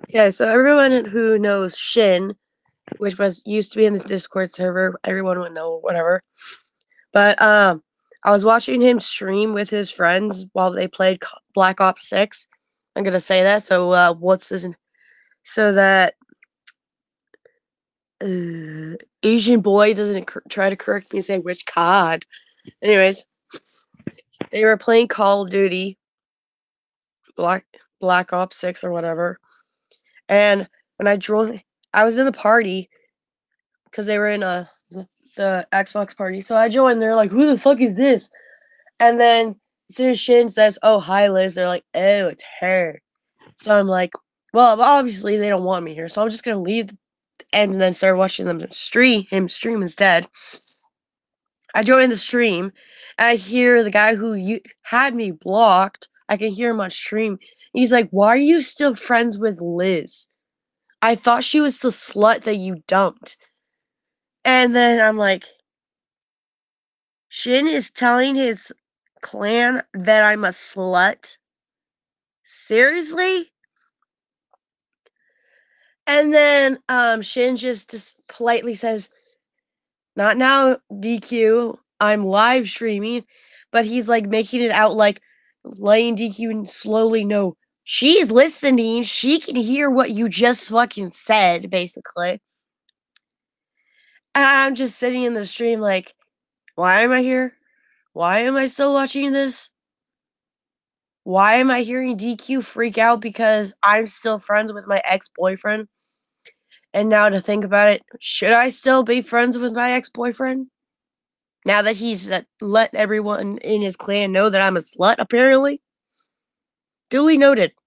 Yeah, so everyone who knows Shin, which was used to be in the Discord server, everyone would know whatever. But I was watching him stream with his friends while they played Black Ops 6. I'm gonna say that. So what's this? So that Asian boy doesn't try to correct me and say which COD. Anyways, they were playing Call of Duty, Black Black Ops 6 or whatever. And when I joined, I was in the party because they were in the Xbox party. So I joined. They're like, "Who the fuck is this?" And then as soon as Shin says, "Oh, hi, Liz," they're like, "Oh, it's her." So I'm like, "Well, obviously they don't want me here, so I'm just gonna leave and then start watching him stream instead." I joined the stream. I hear the guy who had me blocked. I can hear him on stream. He's like, "Why are you still friends with Liz? I thought she was the slut that you dumped." And then I'm like, Shin is telling his clan that I'm a slut? Seriously? And then Shin just politely says, "Not now, DQ. I'm live streaming." But he's like making it out like letting DQ slowly know she's listening. She can hear what you just fucking said, basically. And I'm just sitting in the stream like, why am I here? Why am I still watching this? Why am I hearing DQ freak out because I'm still friends with my ex-boyfriend? And now to think about it, should I still be friends with my ex-boyfriend? Now that he's let everyone in his clan know that I'm a slut, apparently? Duly noted.